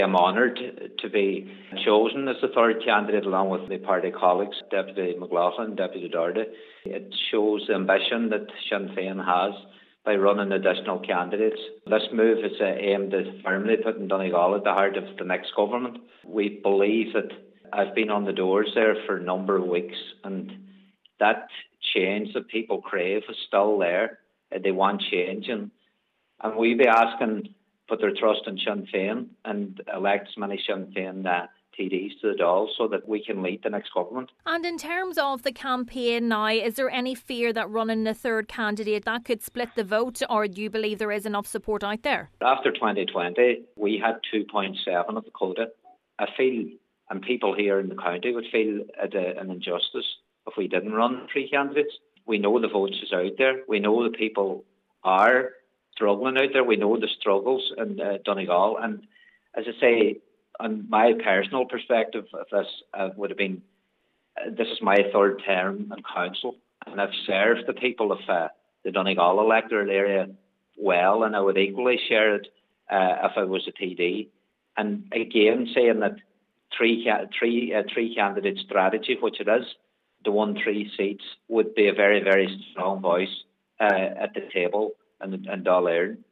I'm honoured to be chosen as the third candidate along with my party colleagues, Deputy McLaughlin, Deputy Doherty. It shows the ambition that Sinn Féin has by running additional candidates. This move is aimed at firmly putting Donegal at the heart of the next government. We believe that I've been on the doors there for a number of weeks, and that change that people crave is still there. They want change, and we'll be asking put their trust in Sinn Féin and elect as many Sinn Féin TDs to the Dáil so that we can lead the next government. And in terms of the campaign now, is there any fear that running a third candidate that could split the vote, or do you believe there is enough support out there? After 2020, we had 2.7 of the quota. I feel, and people here in the county would feel an injustice if we didn't run three candidates. We know the votes is out there. We know the people are struggling out there. We know the struggles in Donegal. And as I say, on my personal perspective of this, would have been, this is my third term in council, and I've served the people of the Donegal electorate area well, and I would equally share it if I was a TD. And again, saying that three candidate strategy, which it is, to win 3 seats, would be a very, very strong voice at the table in Dáil Éireann.